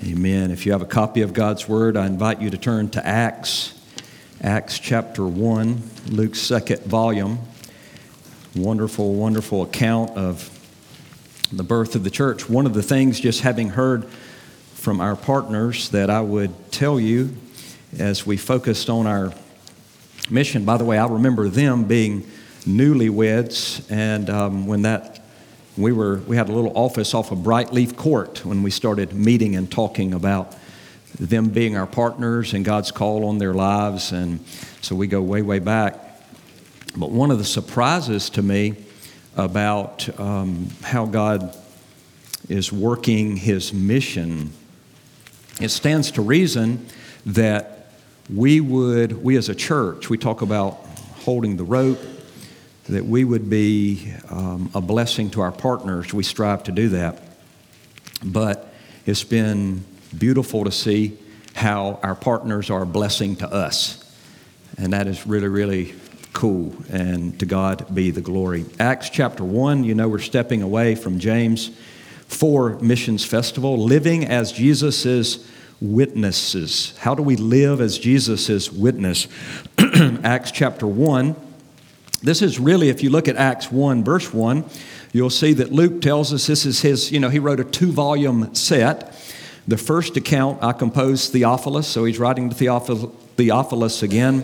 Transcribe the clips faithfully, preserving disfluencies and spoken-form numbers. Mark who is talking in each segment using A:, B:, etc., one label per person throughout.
A: Amen. If you have a copy of God's Word, I invite you to turn to Acts, Acts chapter one, Luke's second volume. Wonderful, wonderful account of the birth of the church. One of the things, just having heard from our partners, that I would tell you as we focused on our mission. By the way, I remember them being newlyweds, and um, when that We were we had a little office off of Brightleaf Court when we started meeting and talking about them being our partners and God's call on their lives, and so we go way, way back. But one of the surprises to me about um, how God is working His mission, it stands to reason that we would, we as a church, we talk about holding the rope, that we would be um, a blessing to our partners. We strive to do that. But it's been beautiful to see how our partners are a blessing to us. And that is really, really cool. And to God be the glory. Acts chapter one, you know, we're stepping away from James four Missions Festival, living as Jesus' witnesses. How do we live as Jesus' witness? Acts chapter one. This is really, if you look at Acts one, verse one, you'll see that Luke tells us this is his, you know, he wrote a two-volume set. The first account I composed Theophilus, so he's writing to Theophilus, Theophilus again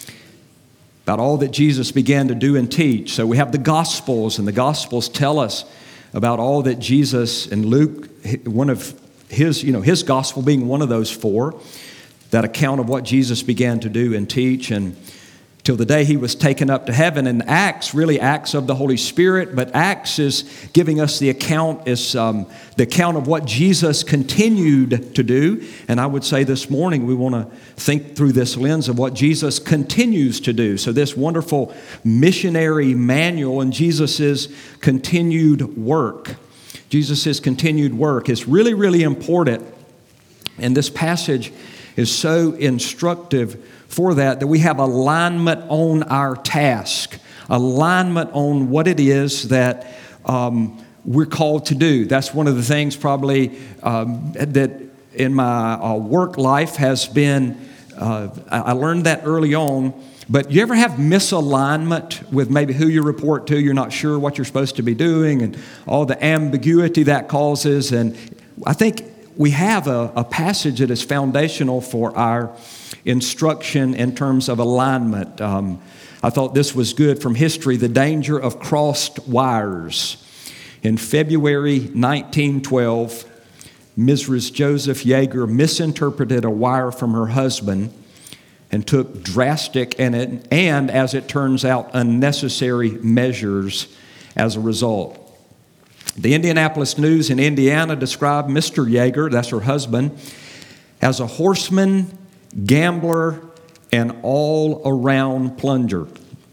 A: about all that Jesus began to do and teach. So we have the Gospels, and the Gospels tell us about all that Jesus, and Luke, one of his, you know, his Gospel being one of those four, that account of what Jesus began to do and teach, and till the day he was taken up to heaven. And Acts, really Acts of the Holy Spirit, but Acts is giving us the account, is um, the account of what Jesus continued to do. And I would say this morning we want to think through this lens of what Jesus continues to do. So this wonderful missionary manual and Jesus' continued work. Jesus' continued work is really, really important. And this passage is so instructive for that, that we have alignment on our task, alignment on what it is that um, we're called to do. That's one of the things probably um, that in my uh, work life has been, uh, I learned that early on. But you ever have misalignment with maybe who you report to? You're not sure what you're supposed to be doing and all the ambiguity that causes. And I think we have a, a passage that is foundational for our instruction in terms of alignment. Um, I thought this was good from history, the danger of crossed wires. In February nineteen twelve, Missus Joseph Yeager misinterpreted a wire from her husband and took drastic and, and, as it turns out, unnecessary measures as a result. The Indianapolis News in Indiana described Mister Yeager, that's her husband, as a horseman, gambler, and all-around plunger.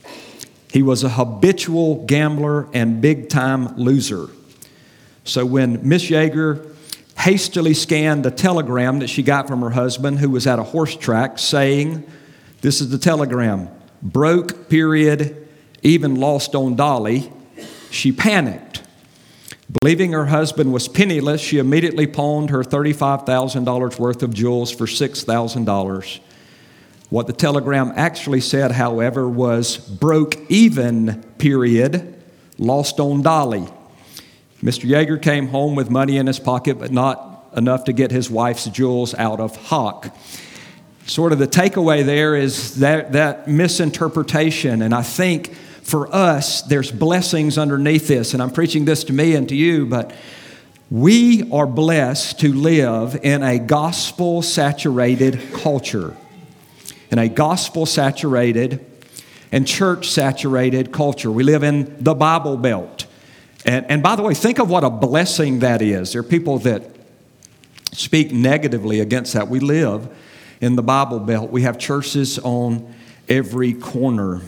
A: He was a habitual gambler and big-time loser. So when Miss Yeager hastily scanned a telegram that she got from her husband, who was at a horse track, saying, this is the telegram, broke, period, even lost on Dolly, she panicked. Believing her husband was penniless, she immediately pawned her thirty-five thousand dollars worth of jewels for six thousand dollars. What the telegram actually said, however, was broke even, period, lost on Dolly. Mister Yeager came home with money in his pocket, but not enough to get his wife's jewels out of hock. Sort of the takeaway there is that, that misinterpretation, and I think for us, there's blessings underneath this, and I'm preaching this to me and to you, but we are blessed to live in a gospel-saturated culture, in a gospel-saturated and church-saturated culture. We live in the Bible Belt. And, and by the way, think of what a blessing that is. There are people that speak negatively against that. We live in the Bible Belt. We have churches on every corner.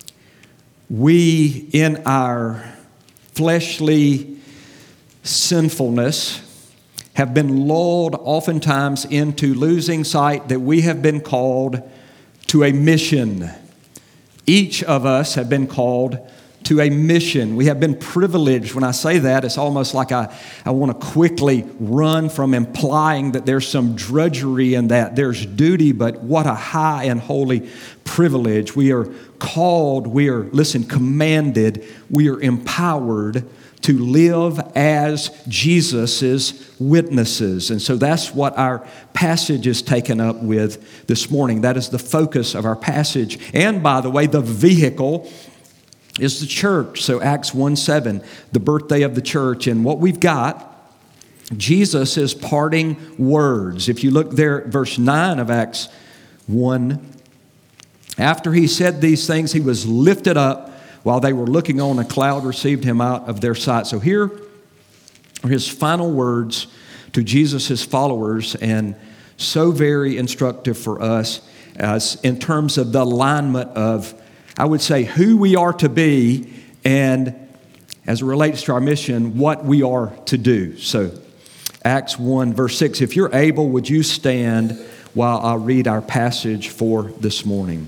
A: We, in our fleshly sinfulness, have been lulled oftentimes into losing sight that we have been called to a mission. Each of us have been called to a mission. We have been privileged. When I say that, it's almost like I, I want to quickly run from implying that there's some drudgery in that. There's duty, but what a high and holy privilege. We are called, we are, listen, commanded, we are empowered to live as Jesus' witnesses. And so that's what our passage is taken up with this morning. That is the focus of our passage. And by the way, the vehicle is the church. So Acts one seven, the birthday of the church. And what we've got, Jesus is parting words. If you look there at verse nine of Acts one, after he said these things, he was lifted up. While they were looking on, a cloud received him out of their sight. So here are his final words to Jesus' followers, and so very instructive for us as in terms of the alignment of, I would say, who we are to be, and as it relates to our mission, what we are to do. So Acts one, verse six, if you're able, would you stand while I read our passage for this morning?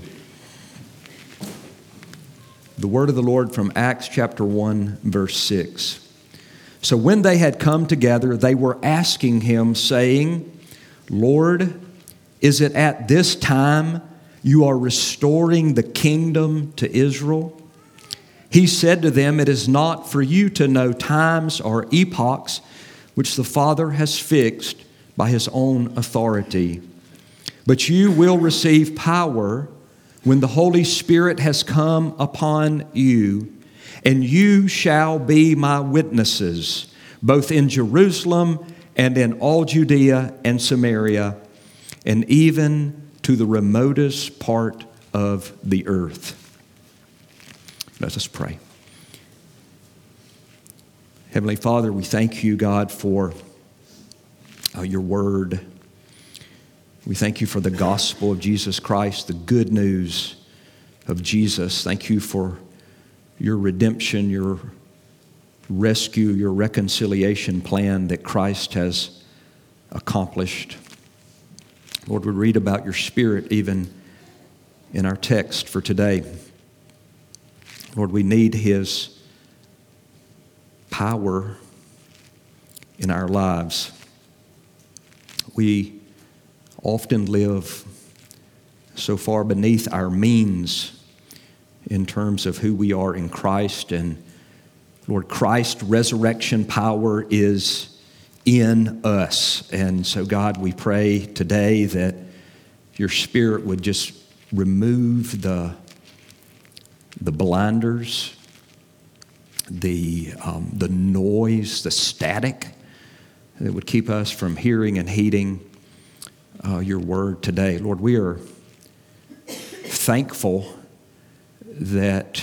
A: The word of the Lord from Acts chapter one, verse six. So when they had come together, they were asking him, saying, Lord, is it at this time you are restoring the kingdom to Israel? He said to them, it is not for you to know times or epochs which the Father has fixed by his own authority. But you will receive power when the Holy Spirit has come upon you, and you shall be my witnesses, both in Jerusalem and in all Judea and Samaria, and even to the remotest part of the earth. Let us pray. Heavenly Father, we thank you, God, for uh, your word. We thank you for the gospel of Jesus Christ, the good news of Jesus. Thank you for your redemption, your rescue, your reconciliation plan that Christ has accomplished. Lord, we read about your Spirit even in our text for today. Lord, we need his power in our lives. We often live so far beneath our means in terms of who we are in Christ. And Lord, Christ's resurrection power is in us. And so, God, we pray today that your Spirit would just remove the, the blinders, the, um, the noise, the static that would keep us from hearing and heeding Uh, your word today. Lord, we are thankful that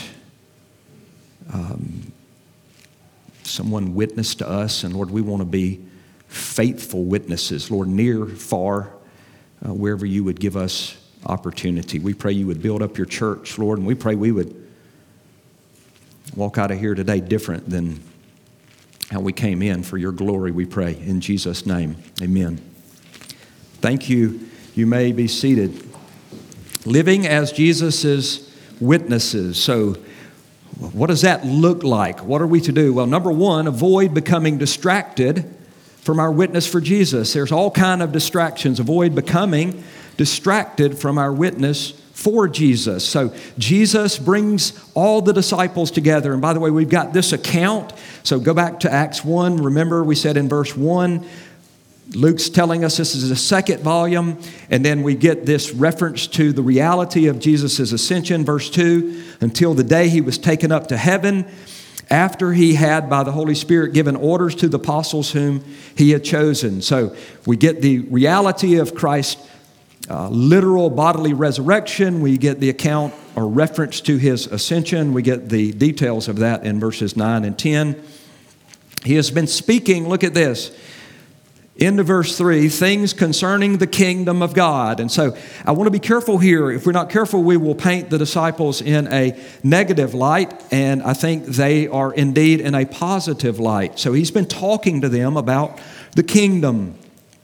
A: um, someone witnessed to us, and Lord, we want to be faithful witnesses, Lord, near, far, uh, wherever you would give us opportunity. We pray you would build up your church, Lord, and we pray we would walk out of here today different than how we came in. For your glory, we pray. In Jesus' name, amen. Thank you. You may be seated. Living as Jesus' witnesses. So what does that look like? What are we to do? Well, number one, avoid becoming distracted from our witness for Jesus. There's all kind of distractions. Avoid becoming distracted from our witness for Jesus. So Jesus brings all the disciples together. And by the way, we've got this account. So go back to Acts one. Remember, we said in verse one, Luke's telling us this is a second volume, and then we get this reference to the reality of Jesus' ascension, verse two, until the day he was taken up to heaven, after he had, by the Holy Spirit, given orders to the apostles whom he had chosen. So we get the reality of Christ's uh, literal bodily resurrection. We get the account or reference to his ascension. We get the details of that in verses nine and ten. He has been speaking, look at this, into verse three, things concerning the kingdom of God. And so I want to be careful here. If we're not careful, we will paint the disciples in a negative light, and I think they are indeed in a positive light. So he's been talking to them about the kingdom.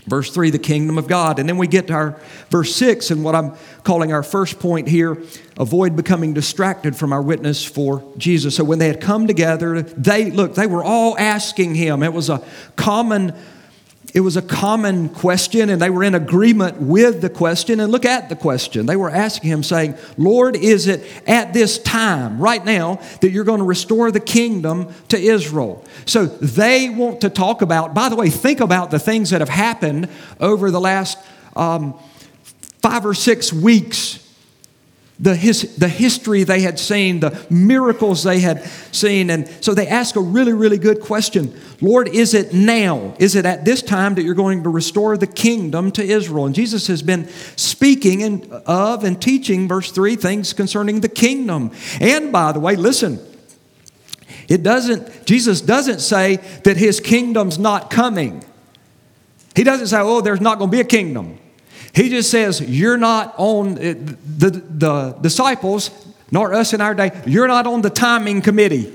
A: Verse three, the kingdom of God. And then we get to our verse six, and what I'm calling our first point here, avoid becoming distracted from our witness for Jesus. So when they had come together, they, look, they were all asking him. It was a common It was a common question, and they were in agreement with the question. And look at the question. They were asking him, saying, Lord, is it at this time, right now, that you're going to restore the kingdom to Israel? So they want to talk about, by the way, think about the things that have happened over the last um, five or six weeks. The, his, the history they had seen, the miracles they had seen. And so they ask a really, really good question. Lord, is it now? Is it at this time that you're going to restore the kingdom to Israel? And Jesus has been speaking in, of and teaching, verse three, things concerning the kingdom. And by the way, listen, it doesn't, Jesus doesn't say that his kingdom's not coming. He doesn't say, oh, there's not going to be a kingdom. He just says, you're not on, the, the disciples, nor us in our day, you're not on the timing committee.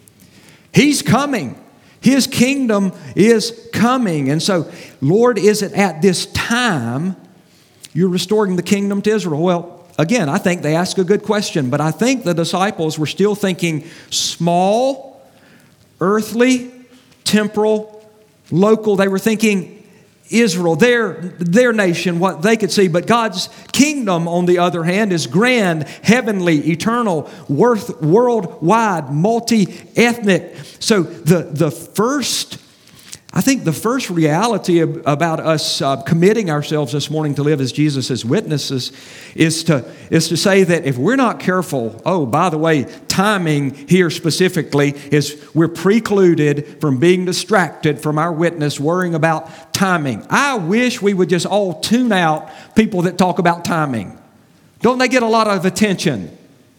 A: He's coming. His kingdom is coming. And so, Lord, is it at this time you're restoring the kingdom to Israel? Well, again, I think they ask a good question, but I think the disciples were still thinking small, earthly, temporal, local. They were thinking Israel, their, their nation, what they could see. But God's kingdom, on the other hand, is grand, heavenly, eternal, worth, worldwide, multi-ethnic. So the, the first, I think the first reality about us uh, committing ourselves this morning to live as Jesus' witnesses is to, is to say that if we're not careful, oh, by the way, timing here specifically is we're precluded from being distracted from our witness, worrying about timing. I wish we would just all tune out people that talk about timing. Don't they get a lot of attention?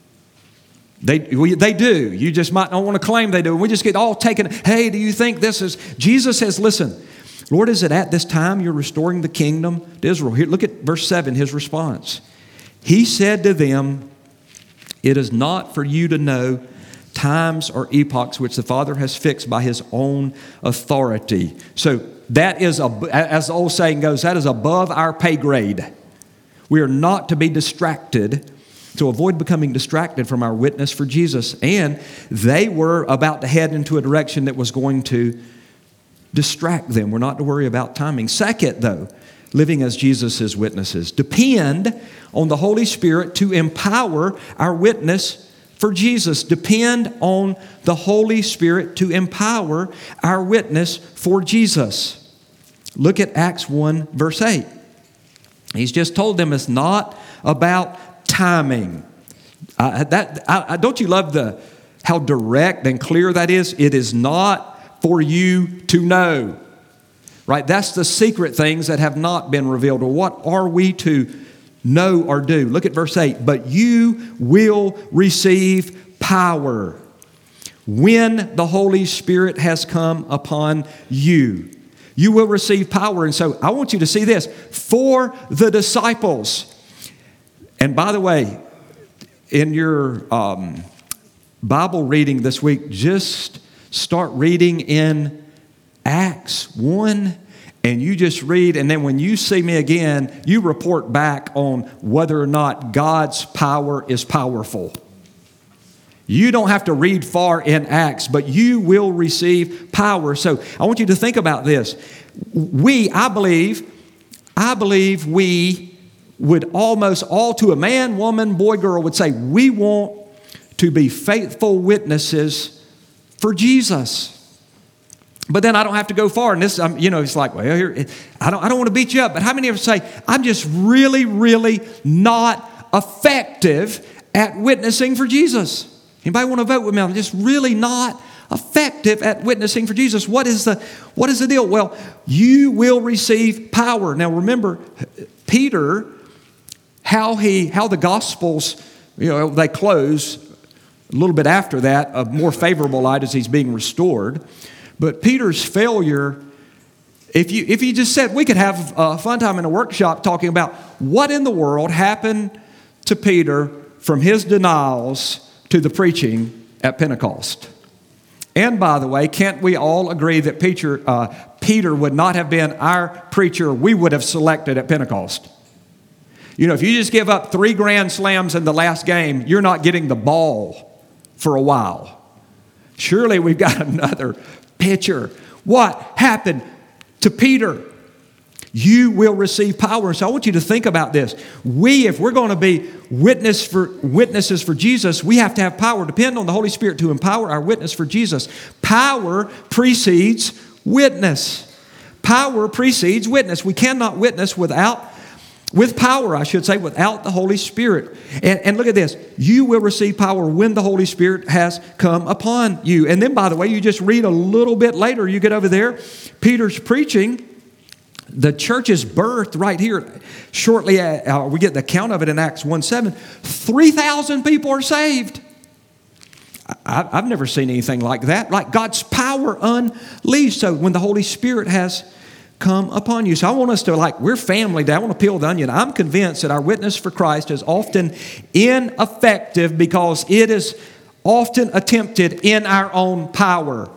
A: They we, they do. You just might not want to claim they do. And we just get all taken. Hey, do you think this is... Jesus says, listen, Lord, is it at this time you're restoring the kingdom to Israel? Here, look at verse seven, his response. He said to them, it is not for you to know times or epochs which the Father has fixed by his own authority. So that is, a, as the old saying goes, that is above our pay grade. We are not to be distracted, to avoid becoming distracted from our witness for Jesus. And they were about to head into a direction that was going to distract them. We're not to worry about timing. Second, though, living as Jesus' witnesses. Depend on the Holy Spirit to empower our witness for Jesus. Depend on the Holy Spirit to empower our witness for Jesus. Look at Acts one, verse eight. He's just told them it's not about timing. Uh, that I, don't you love the how direct and clear that is? It is not for you to know. Right? That's the secret things that have not been revealed. Well, what are we to know or do? Look at verse eight. But you will receive power when the Holy Spirit has come upon you. You will receive power. And so I want you to see this. For the disciples. And by the way, in your um, Bible reading this week, just start reading in Acts one, and you just read, and then when you see me again, you report back on whether or not God's power is powerful. You don't have to read far in Acts, but you will receive power. So I want you to think about this. We, I believe, I believe we would almost all, to a man, woman, boy, girl, would say, we want to be faithful witnesses for Jesus. But then I don't have to go far. And this, um, you know, it's like, well, here, I don't, I don't want to beat you up. But how many of us say, I'm just really, really not effective at witnessing for Jesus? Anybody want to vote with me? I'm just really not effective at witnessing for Jesus. What is the, what is the deal? Well, you will receive power. Now, remember, Peter, how he, how the Gospels, you know, they close a little bit after that, a more favorable light as he's being restored. But Peter's failure, if you if you just said, we could have a fun time in a workshop talking about what in the world happened to Peter from his denials to the preaching at Pentecost. And by the way, can't we all agree that Peter, uh, Peter would not have been our preacher we would have selected at Pentecost? You know, if you just give up three grand slams in the last game, you're not getting the ball for a while. Surely we've got another pitcher. What happened to Peter? You will receive power. So I want you to think about this. We, if we're going to be witness for, witnesses for Jesus, we have to have power. Depend on the Holy Spirit to empower our witness for Jesus. Power precedes witness. Power precedes witness. We cannot witness without, with power, I should say, without the Holy Spirit. And, and look at this. You will receive power when the Holy Spirit has come upon you. And then, by the way, you just read a little bit later, you get over there, Peter's preaching. The church's birth right here, shortly uh, we get the account of it in Acts one seven, three thousand people are saved. I, I've never seen anything like that, like God's power unleashed. So when the Holy Spirit has come upon you. So I want us to, like, we're family. I want to peel the onion. I'm convinced that our witness for Christ is often ineffective because it is often attempted in our own power.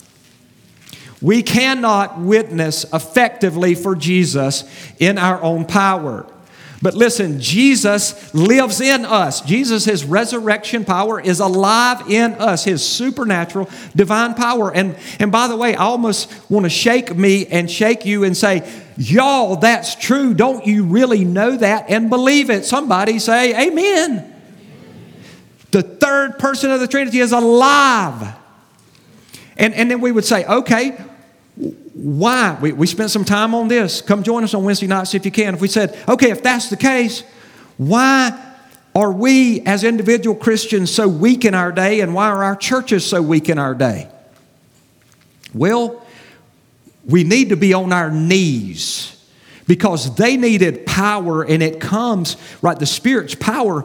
A: We cannot witness effectively for Jesus in our own power. But listen, Jesus lives in us. Jesus, His resurrection power is alive in us. His supernatural divine power. And, and by the way, I almost want to shake me and shake you and say, y'all, that's true. Don't you really know that and believe it? Somebody say amen. The third person of the Trinity is alive. And, and then we would say, okay, why? We, we spent some time on this. Come join us on Wednesday nights if you can. If we said, okay, if that's the case, why are we as individual Christians so weak in our day, and why are our churches so weak in our day? Well, we need to be on our knees because they needed power, and it comes, right, the Spirit's power.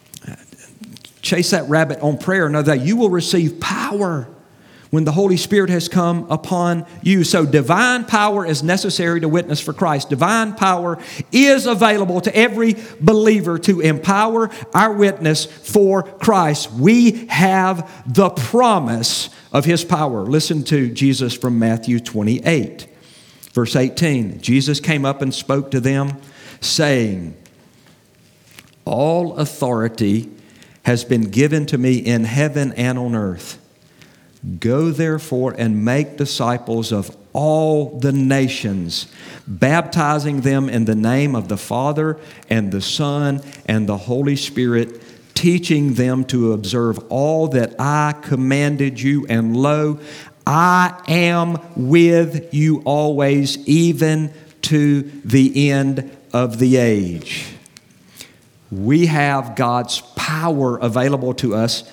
A: Chase that rabbit on prayer. Know that you will receive power when the Holy Spirit has come upon you. So divine power is necessary to witness for Christ. Divine power is available to every believer to empower our witness for Christ. We have the promise of His power. Listen to Jesus from Matthew twenty-eight, verse eighteen. Jesus came up and spoke to them, saying, all authority has been given to me in heaven and on earth. Go therefore and make disciples of all the nations, baptizing them in the name of the Father and the Son and the Holy Spirit, teaching them to observe all that I commanded you. And lo, I am with you always, even to the end of the age. We have God's power available to us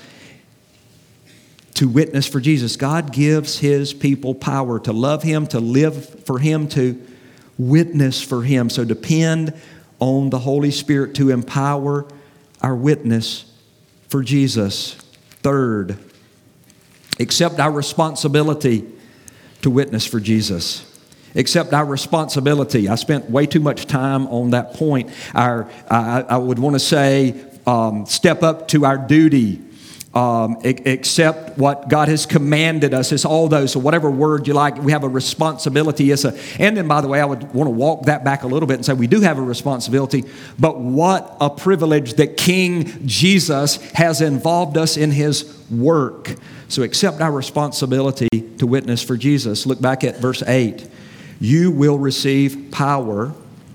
A: to witness for Jesus. God gives His people power to love Him, to live for Him, to witness for Him. So depend on the Holy Spirit to empower our witness for Jesus. Third, accept our responsibility to witness for Jesus. Accept our responsibility. I spent way too much time on that point. Our, I, I would want to say, um, step up to our duty. Um, accept what God has commanded us. It's all those. So whatever word you like, we have a responsibility. It's a, and then, by the way, I would want to walk that back a little bit and say we do have a responsibility. But what a privilege that King Jesus has involved us in His work. So accept our responsibility to witness for Jesus. Look back at verse eight. You will receive power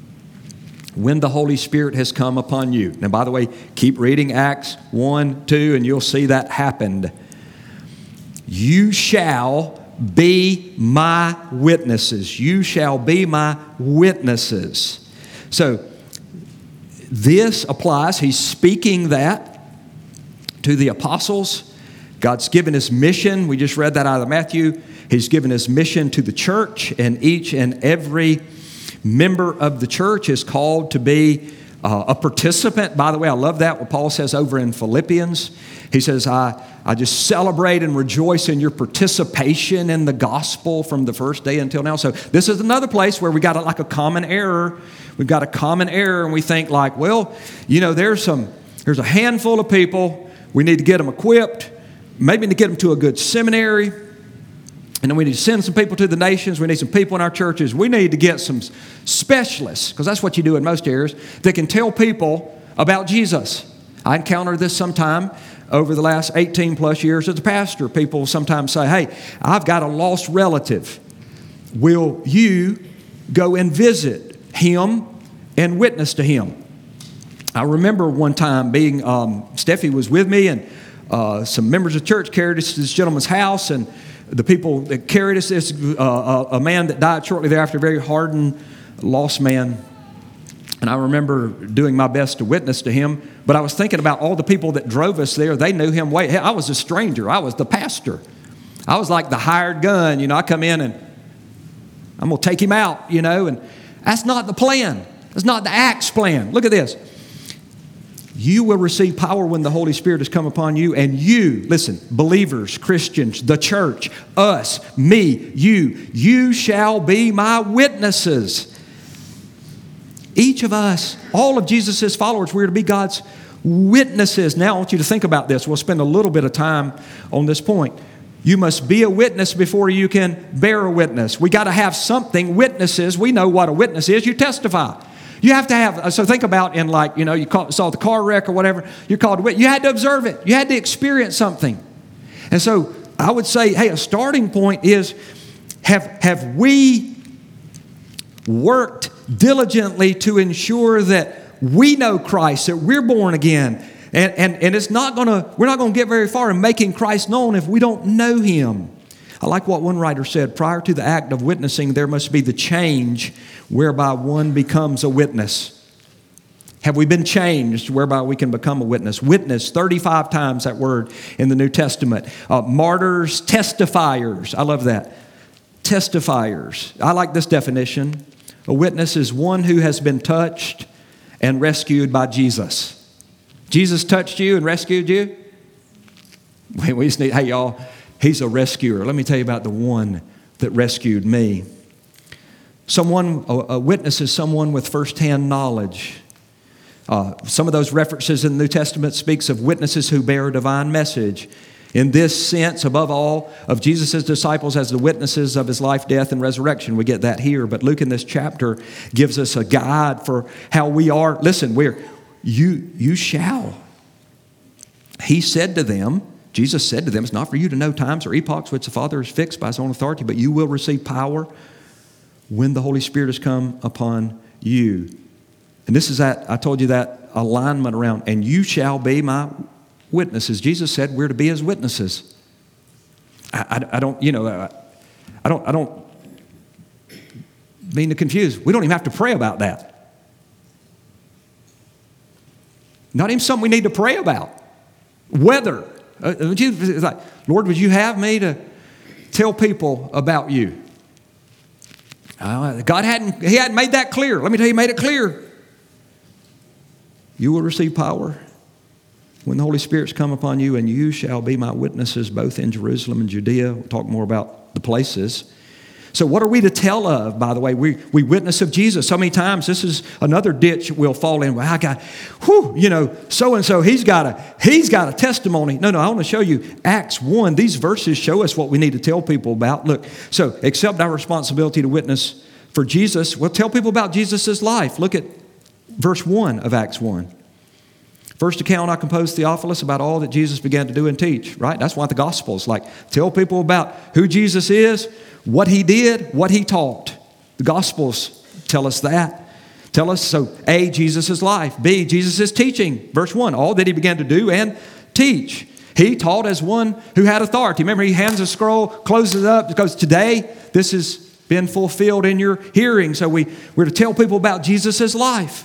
A: when the Holy Spirit has come upon you. Now, by the way, keep reading Acts one, two, and you'll see that happened. You shall be my witnesses. You shall be my witnesses. So, this applies. He's speaking that to the apostles. God's given His mission. We just read that out of Matthew. He's given His mission to the church, and each and every member of the church is called to be uh, a participant. By the way, I love that, what Paul says over in Philippians. He says, I, I just celebrate and rejoice in your participation in the gospel from the first day until now. So this is another place where we got a, like a common error. We've got a common error, and we think like, well, you know, there's some, there's a handful of people. We need to get them equipped, maybe to get them to a good seminary. And then we need to send some people to the nations. We need some people in our churches. We need to get some specialists, because that's what you do in most areas, that can tell people about Jesus. I encountered this sometime over the last eighteen plus years as a pastor. People sometimes say, hey, I've got a lost relative. Will you go and visit him and witness to him? I remember one time being, um, Steffi was with me, and uh, some members of church carried us to this gentleman's house, and the people that carried us, this uh, a man that died shortly thereafter, a very hardened, lost man. And I remember doing my best to witness to him, but I was thinking about all the people that drove us there. They knew him way. I was a stranger. I was the pastor. I was like the hired gun. You know, I come in and I'm going to take him out, you know, and that's not the plan. That's not the Acts plan. Look at this. You will receive power when the Holy Spirit has come upon you, and you, listen, believers, Christians, the church, us, me, you, you shall be my witnesses. Each of us, all of Jesus' followers, we're to be God's witnesses. Now I want you to think about this. We'll spend a little bit of time on this point. You must be a witness before you can bear a witness. We got to have something. Witnesses, we know what a witness is. You testify. You have to have, so think about in like, you know, you call, saw the car wreck or whatever, you're called to witness. You had to observe it. You had to experience something. And so I would say, hey, a starting point is, have, have we worked diligently to ensure that we know Christ, that we're born again? And, and, and it's not going to, we're not going to get very far in making Christ known if we don't know him. I like what one writer said, prior to the act of witnessing, there must be the change whereby one becomes a witness. Have we been changed whereby we can become a witness? Witness, thirty-five times that word in the New Testament. Uh, martyrs, testifiers. I love that. Testifiers. I like this definition. A witness is one who has been touched and rescued by Jesus. Jesus touched you and rescued you? We just need, hey y'all, he's a rescuer. Let me tell you about the one that rescued me. Someone, a, a witness is someone with firsthand knowledge. Uh, some of those references in the New Testament speaks of witnesses who bear a divine message. In this sense, above all, of Jesus' disciples as the witnesses of his life, death, and resurrection. We get that here. But Luke in this chapter gives us a guide for how we are. Listen, we're, you, you shall. He said to them, Jesus said to them, it's not for you to know times or epochs which the Father has fixed by his own authority, but you will receive power when the Holy Spirit has come upon you. And this is that, I told you that alignment around, and you shall be my witnesses. Jesus said we're to be his witnesses. I, I, I don't, you know, I, I don't, I don't mean to confuse. We don't even have to pray about that. Not even something we need to pray about. Whether, uh, it's like, Lord, would you have me to tell people about you? Uh, God hadn't, he hadn't made that clear. Let me tell you, he made it clear. You will receive power when the Holy Spirit's come upon you, and you shall be my witnesses both in Jerusalem and Judea. We'll talk more about the places. So what are we to tell of, by the way? We, we witness of Jesus. So many times, this is another ditch we'll fall in. Well, I got, whew, you know, so-and-so, he's got a, he's got a testimony. No, no, I want to show you Acts one. These verses show us what we need to tell people about. Look, so accept our responsibility to witness for Jesus. We'll tell people about Jesus' life. Look at verse one of Acts one. First account I composed, Theophilus, about all that Jesus began to do and teach, right? That's why the Gospels, like, tell people about who Jesus is, what he did, what he taught. The Gospels tell us that. Tell us, so A, Jesus' life. B, Jesus' teaching. Verse one, all that he began to do and teach. He taught as one who had authority. Remember, he hands a scroll, closes it up, because today this has been fulfilled in your hearing. So we, we're to tell people about Jesus' life.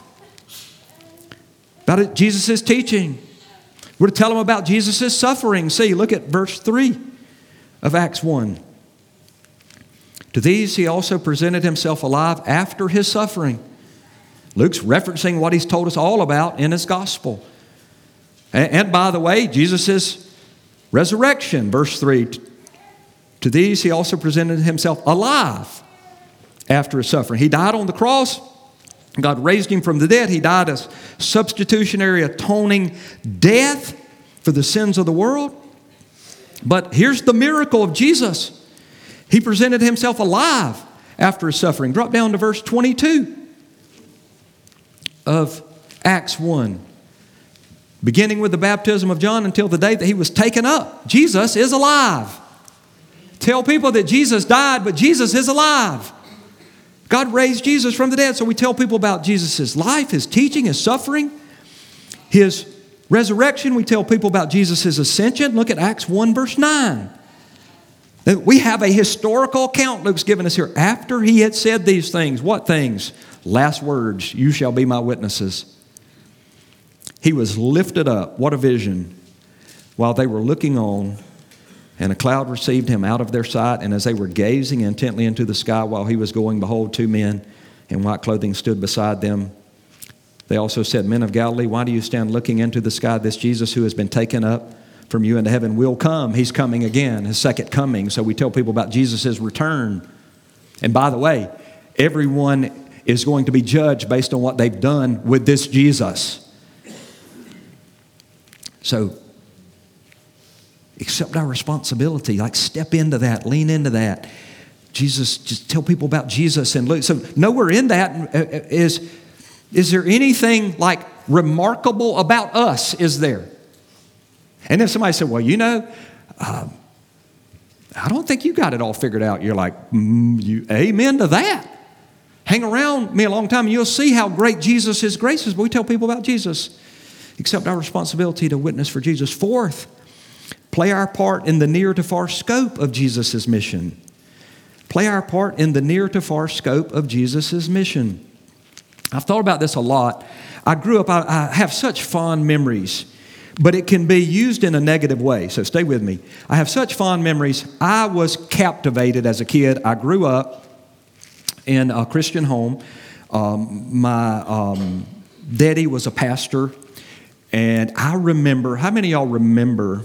A: About Jesus' teaching. We're to tell them about Jesus' suffering. See, look at verse three of Acts one. To these he also presented himself alive after his suffering. Luke's referencing what he's told us all about in his gospel. And, and by the way, Jesus' resurrection, verse three. To these he also presented himself alive after his suffering. He died on the cross. God raised him from the dead. He died a substitutionary atoning death for the sins of the world. But here's the miracle of Jesus. He presented himself alive after his suffering. Drop down to verse twenty-two of Acts one. Beginning with the baptism of John until the day that he was taken up. Jesus is alive. Tell people that Jesus died, but Jesus is alive. God raised Jesus from the dead. So we tell people about Jesus' life, his teaching, his suffering, his resurrection. We tell people about Jesus' ascension. Look at Acts one verse nine. We have a historical account Luke's given us here. After he had said these things, what things? Last words, you shall be my witnesses. He was lifted up. What a vision. While they were looking on, and a cloud received him out of their sight. And as they were gazing intently into the sky while he was going, behold, two men in white clothing stood beside them. They also said, Men of Galilee, why do you stand looking into the sky? This Jesus who has been taken up from you into heaven will come. He's coming again, his second coming. So we tell people about Jesus' return. And by the way, everyone is going to be judged based on what they've done with this Jesus. So, accept our responsibility. Like, step into that. Lean into that. Jesus, just tell people about Jesus and Luke. So, nowhere in that is, is there anything, like, remarkable about us, is there? And then somebody said, well, you know, uh, I don't think you got it all figured out. You're like, mm, you, amen to that. Hang around me a long time and you'll see how great Jesus' grace is. But we tell people about Jesus. Accept our responsibility to witness for Jesus. Fourth, play our part in the near to far scope of Jesus' mission. Play our part in the near to far scope of Jesus' mission. I've thought about this a lot. I grew up, I, I have such fond memories, but it can be used in a negative way. So stay with me. I have such fond memories. I was captivated as a kid. I grew up in a Christian home. Um, my um, daddy was a pastor. And I remember, how many of y'all remember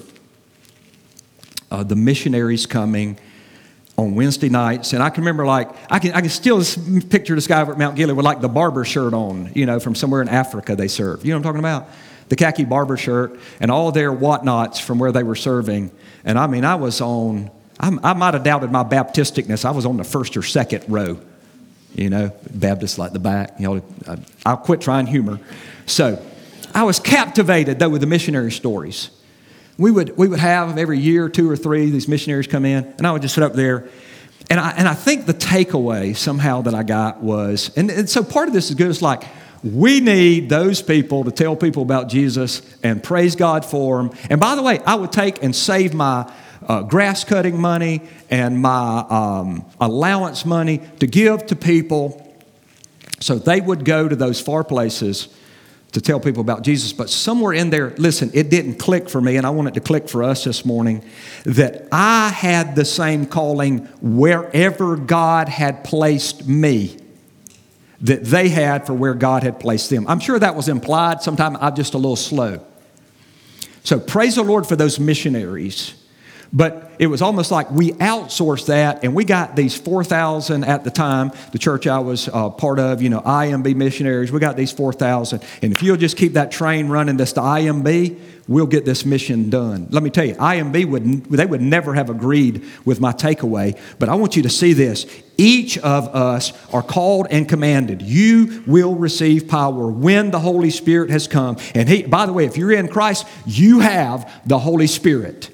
A: uh, the missionaries coming on Wednesday nights? And I can remember, like, I can I can still picture this guy over at Mount Gilead with, like, the barber shirt on, you know, from somewhere in Africa they served. You know what I'm talking about? The khaki barber shirt and all their whatnots from where they were serving. And I mean, I was on, I, I might have doubted my Baptisticness. I was on the first or second row, you know, Baptists like the back. You know, I'll quit trying humor. So I was captivated, though, with the missionary stories. We would we would have every year, two or three, these missionaries come in, and I would just sit up there. And I and I think the takeaway somehow that I got was, and, and so part of this is good, it's like, we need those people to tell people about Jesus and praise God for them. And by the way, I would take and save my uh, grass cutting money and my um, allowance money to give to people so they would go to those far places to tell people about Jesus. But somewhere in there, listen, it didn't click for me, and I want it to click for us this morning, that I had the same calling wherever God had placed me that they had for where God had placed them. I'm sure that was implied. Sometimes I'm just a little slow. So praise the Lord for those missionaries. But it was almost like we outsourced that, and we got these four thousand at the time, the church I was uh, part of, you know, I M B missionaries. We got these four thousand. And if you'll just keep that train running, this to I M B, we'll get this mission done. Let me tell you, I M B, would they would never have agreed with my takeaway. But I want you to see this. Each of us are called and commanded. You will receive power when the Holy Spirit has come. And he, by the way, if you're in Christ, you have the Holy Spirit.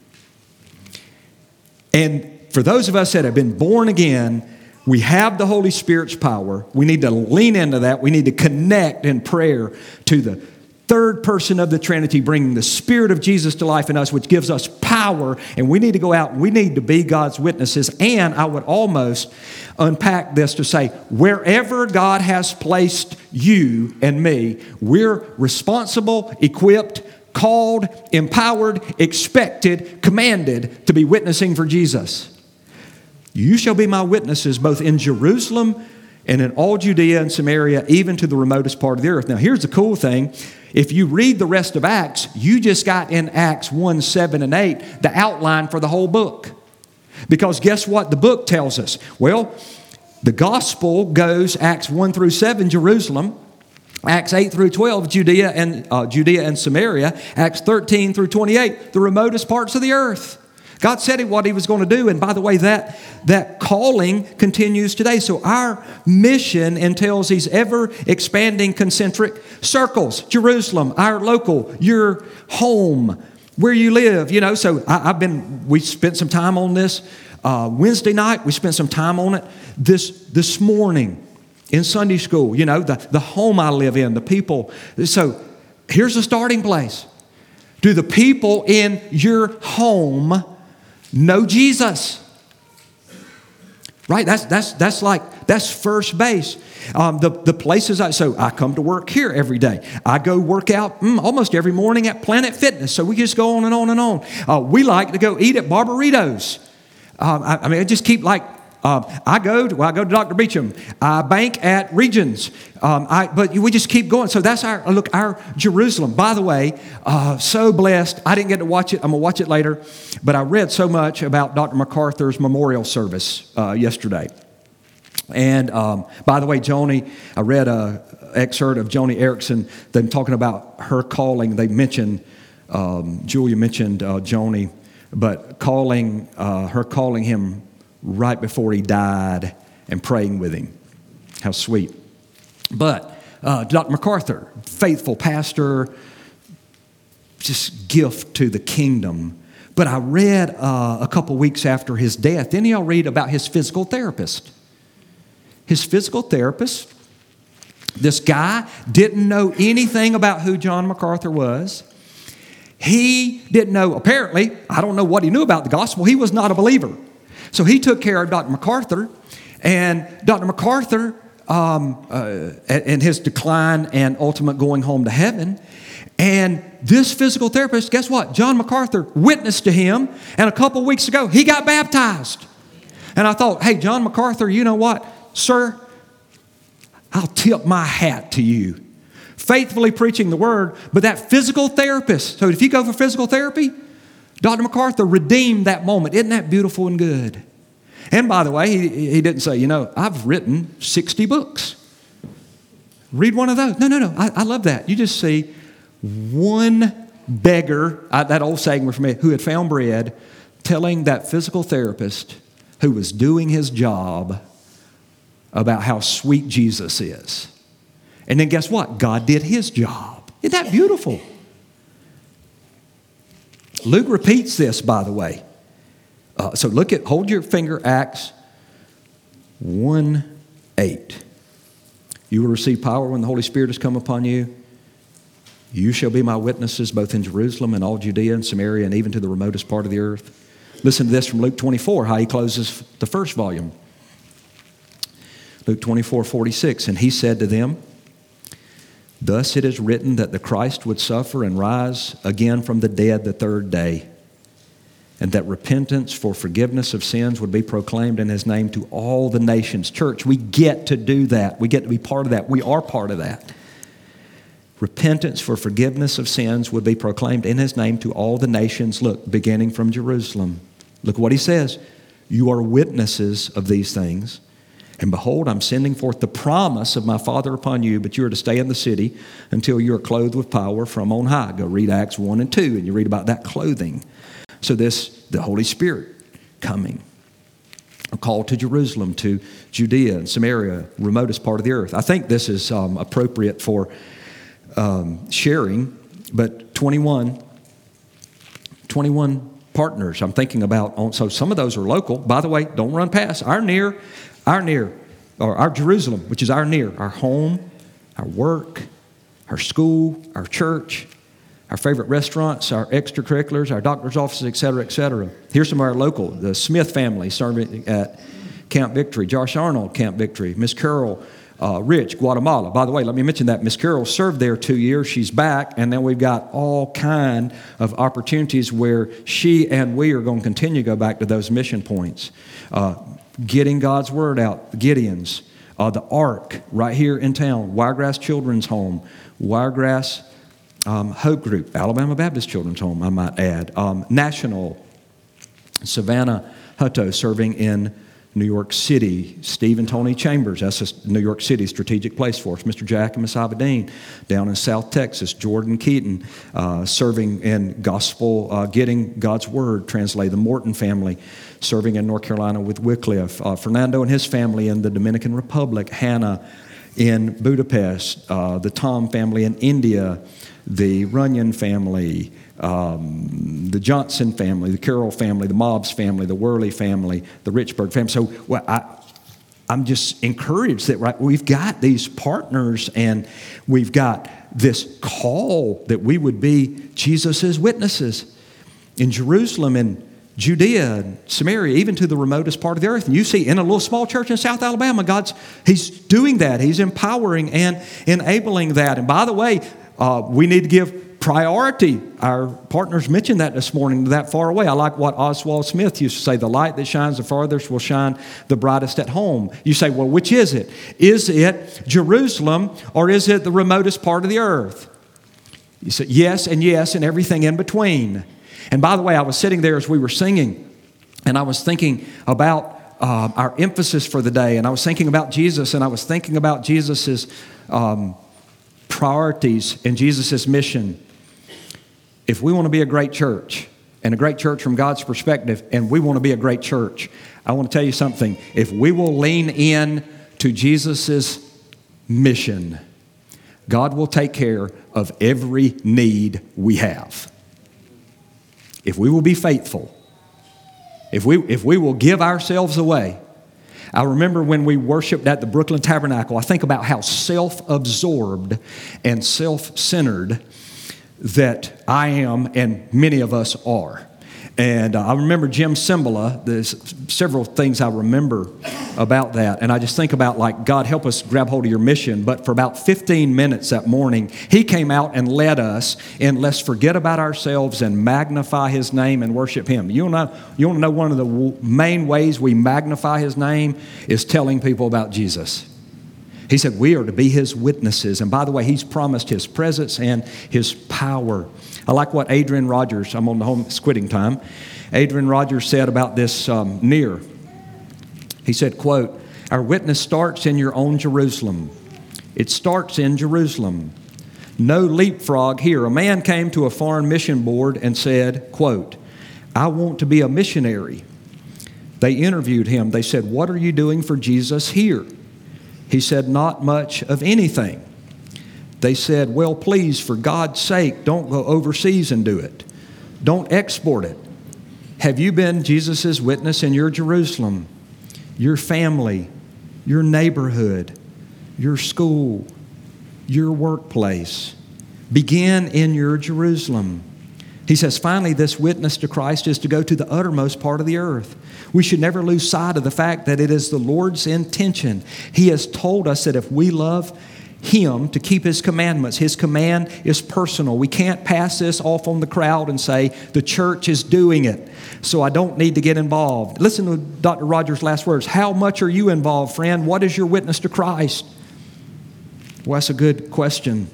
A: And for those of us that have been born again, we have the Holy Spirit's power. We need to lean into that. We need to connect in prayer to the third person of the Trinity, bringing the Spirit of Jesus to life in us, which gives us power. And we need to go out and we need to be God's witnesses. And I would almost unpack this to say, wherever God has placed you and me, we're responsible, equipped, called, empowered, expected, commanded to be witnessing for Jesus. You shall be my witnesses both in Jerusalem and in all Judea and Samaria, even to the remotest part of the earth. Now, here's the cool thing. If you read the rest of Acts, you just got in Acts one, seven, and eight, the outline for the whole book. Because guess what the book tells us? Well, the gospel goes Acts one through seven, Jerusalem. Acts eight through twelve, Judea and uh, Judea and Samaria. Acts thirteen through twenty-eight, the remotest parts of the earth. God said what he was going to do. And by the way, that, that calling continues today. So our mission entails these ever expanding concentric circles. Jerusalem, our local, your home, where you live. You know, so I, I've been, we spent some time on this uh, Wednesday night. We spent some time on it this, this morning in Sunday school. You know, the, the home I live in, the people. So here's the starting place. Do the people in your home know Jesus? Right? That's that's that's like that's first base. Um, the the places I so I come to work here every day. I go work out mm, almost every morning at Planet Fitness. So we just go on and on and on. Uh, we like to go eat at Barbaritos. Um, I, I mean, I just keep like. Um, I go to well, I go to Doctor Beecham. I bank at Regions. Um, I, but we just keep going. So that's our look. Our Jerusalem. By the way, uh, so blessed. I didn't get to watch it. I'm gonna watch it later. But I read so much about Doctor MacArthur's memorial service uh, yesterday. And um, by the way, Joni, I read an excerpt of Joni Eareckson. Them talking about her calling. They mentioned um, Julia mentioned uh, Joni, but calling uh, her calling him right before he died and praying with him. How sweet. But uh, Doctor MacArthur, faithful pastor, just gift to the kingdom. But I read uh, a couple weeks after his death, then y'all read about his physical therapist. His physical therapist, this guy didn't know anything about who John MacArthur was. He didn't know, apparently, I don't know what he knew about the gospel. He was not a believer. So he took care of Doctor MacArthur, and Doctor MacArthur, um, uh, and his decline and ultimate going home to heaven. And this physical therapist, guess what? John MacArthur witnessed to him, and a couple weeks ago, he got baptized. And I thought, hey, John MacArthur, you know what? Sir, I'll tip my hat to you. Faithfully preaching the word, but that physical therapist. So if you go for physical therapy, Doctor MacArthur redeemed that moment. Isn't that beautiful and good? And by the way, he, he didn't say, you know, I've written sixty books. Read one of those. No, no, no. I, I love that. You just see one beggar, I, that old saying from me, who had found bread, telling that physical therapist who was doing his job about how sweet Jesus is. And then guess what? God did his job. Isn't that beautiful? Luke repeats this, by the way. Uh, so look at, hold your finger, Acts one eight. You will receive power when the Holy Spirit has come upon you. You shall be my witnesses both in Jerusalem and all Judea and Samaria and even to the remotest part of the earth. Listen to this from Luke twenty-four, how he closes the first volume. Luke twenty-four forty-six, and he said to them, thus it is written that the Christ would suffer and rise again from the dead the third day, and that repentance for forgiveness of sins would be proclaimed in his name to all the nations. Church, we get to do that. We get to be part of that. We are part of that. Repentance for forgiveness of sins would be proclaimed in his name to all the nations. Look, beginning from Jerusalem. Look what he says. You are witnesses of these things. And behold, I'm sending forth the promise of my Father upon you, but you are to stay in the city until you are clothed with power from on high. Go read Acts one and two, and you read about that clothing. So this, the Holy Spirit coming. A call to Jerusalem, to Judea and Samaria, remotest part of the earth. I think this is um, appropriate for um, sharing, but twenty-one, twenty-one partners I'm thinking about. So some of those are local. By the way, don't run past. Our near... Our near, or our Jerusalem, which is our near, our home, our work, our school, our church, our favorite restaurants, our extracurriculars, our doctor's offices, et cetera, et cetera. Here's some of our local, the Smith family serving at Camp Victory, Josh Arnold, Camp Victory, Miss Carol uh, Rich, Guatemala. By the way, let me mention that Miss Carol served there two years. She's back, and then we've got all kind of opportunities where she and we are going to continue to go back to those mission points. Uh, Getting God's Word out, the Gideons, uh, the Ark right here in town, Wiregrass Children's Home, Wiregrass um, Hope Group, Alabama Baptist Children's Home, I might add, um, National, Savannah Hutto serving in New York City, Steve and Tony Chambers, that's a New York City strategic place for us. Mister Jack and Miss Abedine down in South Texas. Jordan Keaton uh, serving in gospel, uh, getting God's Word translated. The Morton family serving in North Carolina with Wycliffe. Uh, Fernando and his family in the Dominican Republic. Hannah in Budapest. Uh, the Tom family in India. The Runyon family. Um, the Johnson family, the Carroll family, the Mobbs family, the Worley family, the Richburg family. So well, I, I'm just encouraged that right, we've got these partners and we've got this call that we would be Jesus' witnesses in Jerusalem and Judea and Samaria, even to the remotest part of the earth. And you see in a little small church in South Alabama, God's He's doing that. He's empowering and enabling that. And by the way, uh, we need to give priority. Our partners mentioned that this morning, that far away. I like what Oswald Smith used to say, the light that shines the farthest will shine the brightest at home. You say, well, which is it? Is it Jerusalem or is it the remotest part of the earth? You say yes and yes and everything in between. And by the way, I was sitting there as we were singing and I was thinking about uh, our emphasis for the day, and I was thinking about Jesus, and I was thinking about Jesus's um, priorities and Jesus's mission. If we want to be a great church, and a great church from God's perspective, and we want to be a great church, I want to tell you something. If we will lean in to Jesus' mission, God will take care of every need we have. If we will be faithful, if we, if we will give ourselves away. I remember when we worshiped at the Brooklyn Tabernacle, I think about how self-absorbed and self-centered that I am and many of us are. And uh, I remember Jim Cymbala. There's several things I remember about that. And I just think about, like, God help us grab hold of your mission. But for about fifteen minutes that morning, he came out and led us in let's forget about ourselves and magnify his name and worship him. You want to you want to know one of the w- main ways we magnify his name is telling people about Jesus. He said we are to be his witnesses. And by the way, he's promised his presence and his power. I like what Adrian Rogers, I'm on the home, it's quitting time. Adrian Rogers said about this um, near. He said, quote, our witness starts in your own Jerusalem. It starts in Jerusalem. No leapfrog here. A man came to a foreign mission board and said, quote, I want to be a missionary. They interviewed him. They said, what are you doing for Jesus here? He said, not much of anything. They said, well, please, for God's sake, don't go overseas and do it. Don't export it. Have you been Jesus' witness in your Jerusalem, your family, your neighborhood, your school, your workplace? Begin in your Jerusalem. He says, finally, this witness to Christ is to go to the uttermost part of the earth. We should never lose sight of the fact that it is the Lord's intention. He has told us that if we love him, to keep his commandments. His command is personal. We can't pass this off on the crowd and say, the church is doing it, so I don't need to get involved. Listen to Doctor Rogers' last words. How much are you involved, friend? What is your witness to Christ? Well, that's a good question.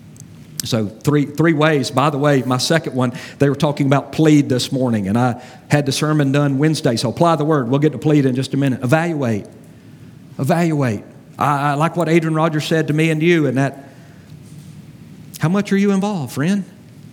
A: So three three ways. By the way, my second one, they were talking about plead this morning, and I had the sermon done Wednesday, so apply the word. We'll get to plead in just a minute. Evaluate. Evaluate. I, I like what Adrian Rogers said to me and you, and that, how much are you involved, friend?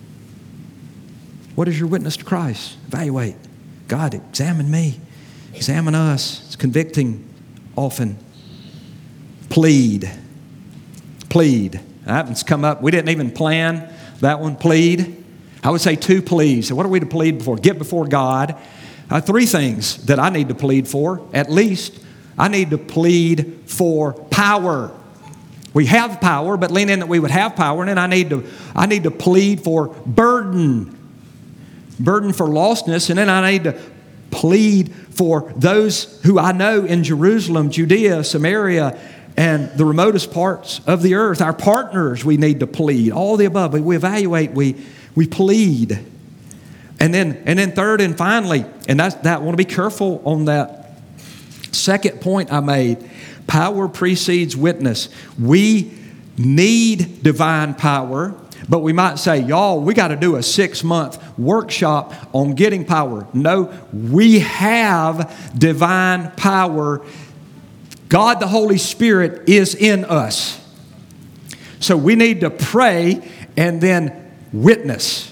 A: What is your witness to Christ? Evaluate. God, examine me. Examine us. It's convicting often. Plead. Plead. That one's come up. We didn't even plan that one. Plead. I would say two pleas. So what are we to plead before? Get before God. Uh, three things that I need to plead for, at least. I need to plead for power. We have power, but lean in that we would have power. And then I need to, I need to plead for burden. Burden for lostness. And then I need to plead for those who I know in Jerusalem, Judea, Samaria, and the remotest parts of the earth. Our partners, we need to plead. All the above. We evaluate, we, we plead. And then, and then third and finally, and that's, that I want to be careful on that second point I made. Power precedes witness. We need divine power. But we might say, y'all, we got to do a six-month workshop on getting power. No, we have divine power. God, the Holy Spirit, is in us. So we need to pray and then witness.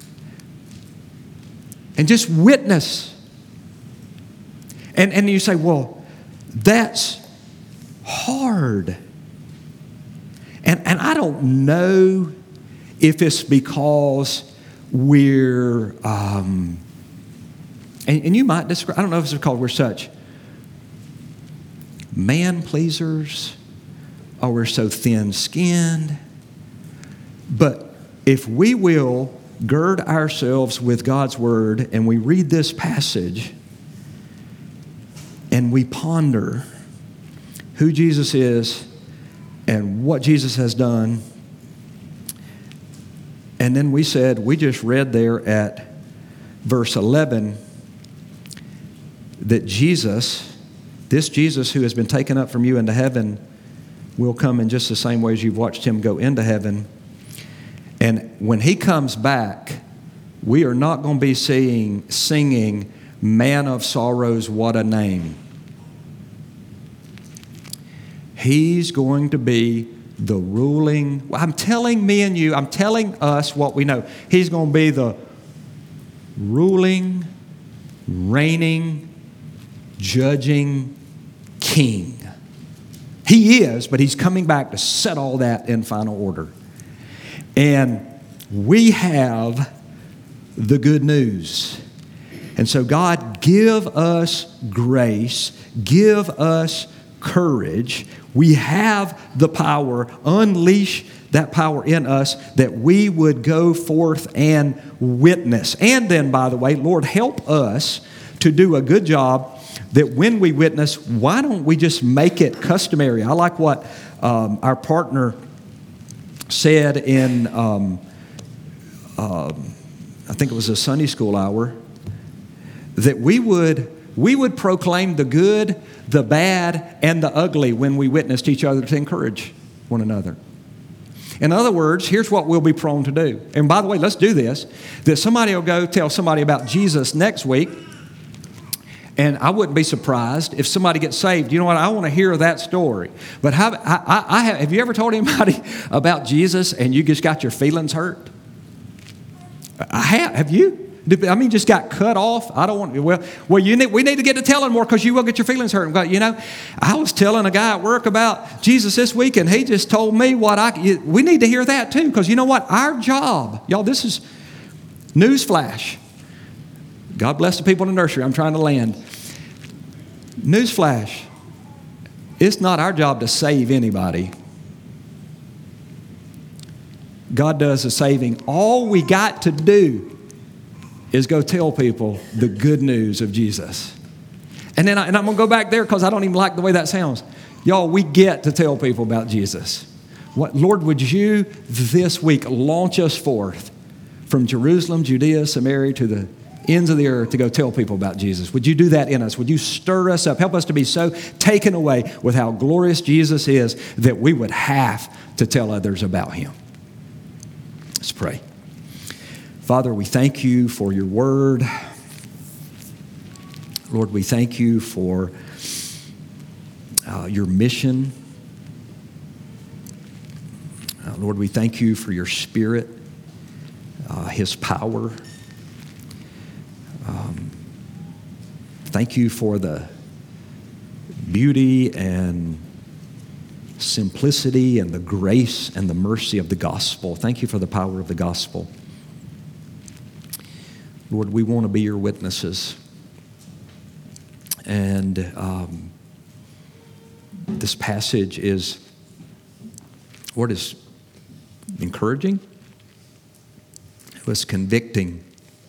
A: And just witness. And, and you say, well, that's hard. And, and I don't know if it's because we're, um, and, and you might describe, I don't know if it's because we're such man pleasers or we're so thin-skinned. But if we will gird ourselves with God's Word and we read this passage and we ponder who Jesus is and what Jesus has done, and then we said, we just read there at verse eleven that Jesus, this Jesus who has been taken up from you into heaven, will come in just the same way as you've watched him go into heaven. And when he comes back, we are not going to be seeing, singing, Man of Sorrows, what a name. He's going to be the ruling, I'm telling me and you, I'm telling us what we know. He's going to be the ruling, reigning, judging king. He is, but he's coming back to set all that in final order. And we have the good news. And so God, give us grace, give us courage. We have the power. Unleash that power in us that we would go forth and witness. And then, by the way, Lord, help us to do a good job that when we witness, why don't we just make it customary? I like what um, our partner said in, um, uh, I think it was a Sunday school hour, that we would we would proclaim the good, the bad, and the ugly when we witnessed each other to encourage one another. In other words, here's what we'll be prone to do. And by the way, let's do this. That somebody will go tell somebody about Jesus next week, and I wouldn't be surprised if somebody gets saved. You know what? I want to hear that story. But have, I, I, I have, have you ever told anybody about Jesus and you just got your feelings hurt? I have. Have you? I mean, just got cut off. I don't want to. Well, well, you need, we need to get to telling more because you will get your feelings hurt. But, you know, I was telling a guy at work about Jesus this week, and he just told me what I. We need to hear that too, because you know what? Our job, y'all. This is newsflash. God bless the people in the nursery. I'm trying to land. Newsflash. It's not our job to save anybody. God does the saving. All we got to do is go tell people the good news of Jesus. And then I, and I'm going to go back there because I don't even like the way that sounds. Y'all, we get to tell people about Jesus. What, Lord, would you this week launch us forth from Jerusalem, Judea, Samaria to the ends of the earth to go tell people about Jesus? Would you do that in us? Would you stir us up? Help us to be so taken away with how glorious Jesus is that we would have to tell others about him. Let's pray. Father, we thank you for your word. Lord, we thank you for uh, your mission. Uh, Lord, we thank you for your Spirit, uh, his power. Um, thank you for the beauty and simplicity and the grace and the mercy of the gospel. Thank you for the power of the gospel. Lord, we want to be your witnesses. And um, this passage is, Lord, is encouraging. It was convicting.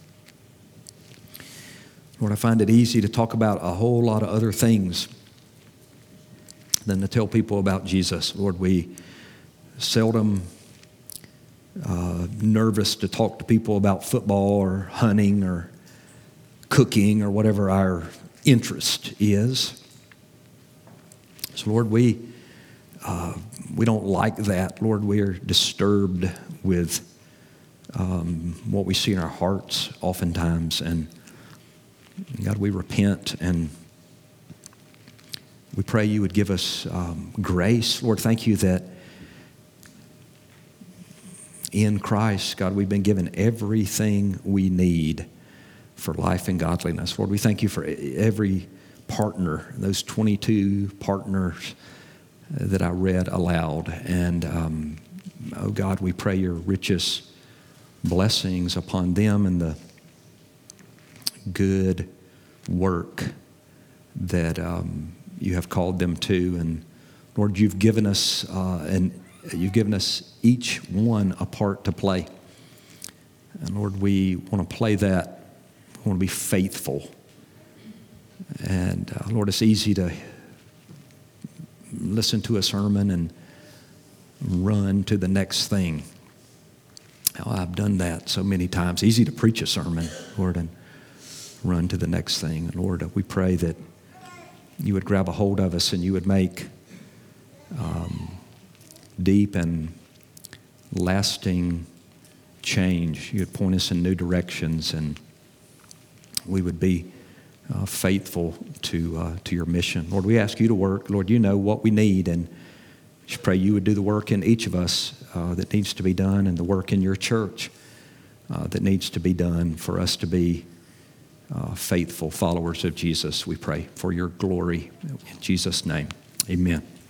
A: Lord, I find it easy to talk about a whole lot of other things than to tell people about Jesus. Lord, we seldom uh, nervous to talk to people about football or hunting or cooking or whatever our interest is. So, Lord, we uh, we don't like that. Lord, we are disturbed with um, what we see in our hearts oftentimes. And God, we repent and we pray you would give us um, grace. Lord, thank you that in Christ, God, we've been given everything we need for life and godliness. Lord, we thank you for every partner, those twenty-two partners that I read aloud. And, um, oh God, we pray your richest blessings upon them and the good work that um, you have called them to. And Lord, you've given us uh, and you've given us each one a part to play. And Lord, we want to play that. We want to be faithful. And uh, Lord, it's easy to listen to a sermon and run to the next thing. Oh, I've done that so many times. Easy to preach a sermon, Lord, and run to the next thing. And Lord, we pray that you would grab a hold of us and you would make um, deep and lasting change. You would point us in new directions, and we would be uh, faithful to uh, to your mission. Lord, we ask you to work. Lord, you know what we need, and just pray you would do the work in each of us uh, that needs to be done, and the work in your church uh, that needs to be done for us to be uh, faithful followers of Jesus. We pray for your glory. In Jesus' name, amen.